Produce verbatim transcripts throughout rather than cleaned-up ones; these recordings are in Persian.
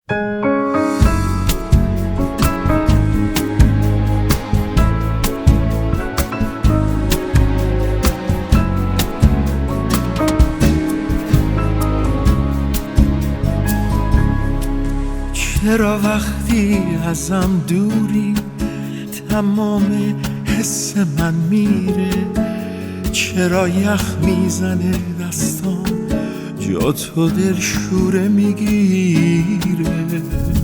چرا وقتی ازم دوری تمام حس من میره؟ چرا یخ میزنه دستام جا تو دلشوره میگیره؟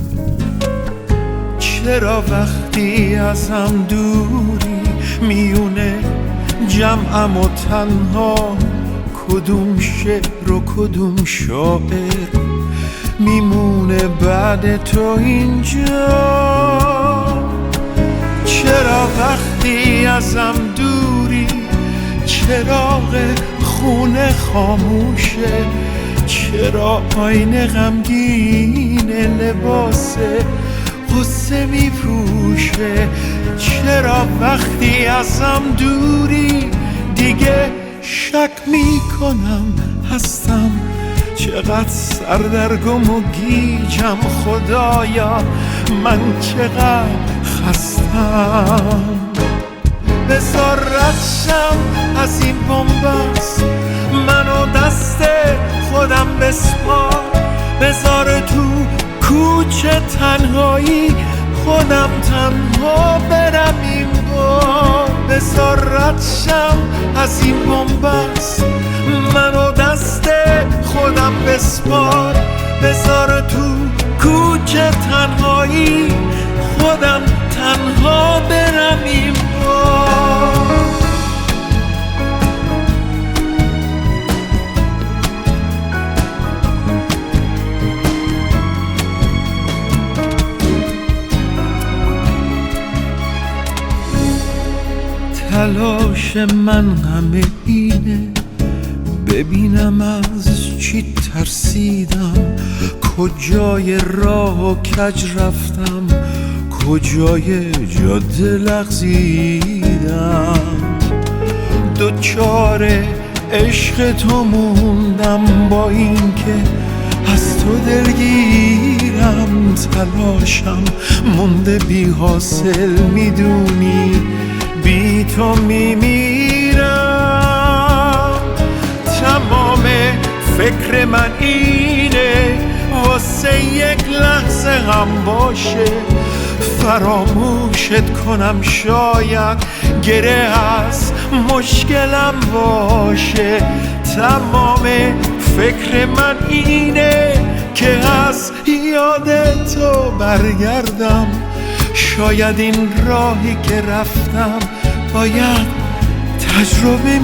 چرا وقتی ازم دوری میونه جمعم و تنها کدوم شعر و کدوم شاعر میمونه بعد تو اینجا؟ چرا وقتی ازم دوری چراغ خونه خاموشه؟ چرا آینه غمگین لباس غصه میپوشه؟ چرا وقتی ازم دوری دیگه شک میکنم هستم؟ چقدر سردرگم و گیجم خدایا، من چقدر خستم. بذار رد شم از این بن‌بست، منو دست خودم بسپار. بذار تو کوچه تنهایی خودم تنها برم این بار. بذار رد شم از این بن‌بست، منو دست خودم بسپار. بذار تو کوچه تنهایی خودم تنها برم این بار. تلاش من همه اینه ببینم از چی ترسیدم، کجای راه و کج رفتم، کجای جاده لغزیدم. دوچار عشق تو موندم با این که از تو دلگیرم. تلاشم مونده بی حاصل، میدونی بی تو میمیرم. تمام فکر من اینه واسه یک لحظه هم باشه فراموشت کنم، شاید گره از مشکلم باشه. تمام فکر من اینه که از یاد تو برگردم، شاید این راهی که رفتم باید تجربه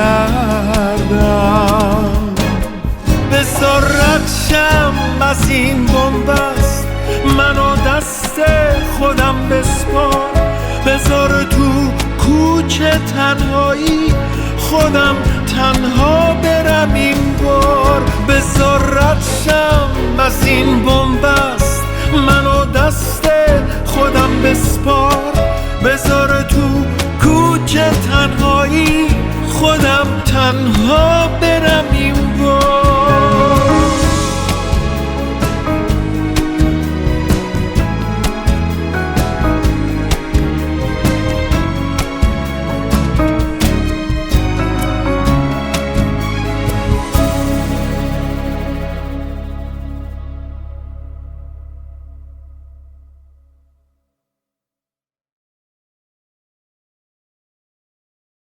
میکردم. بذار رد شم از این بن‌بست، منو دست خودم بسپار. بذار تو کوچه تنهایی خودم تنها برم این بار. بذار رد شم از این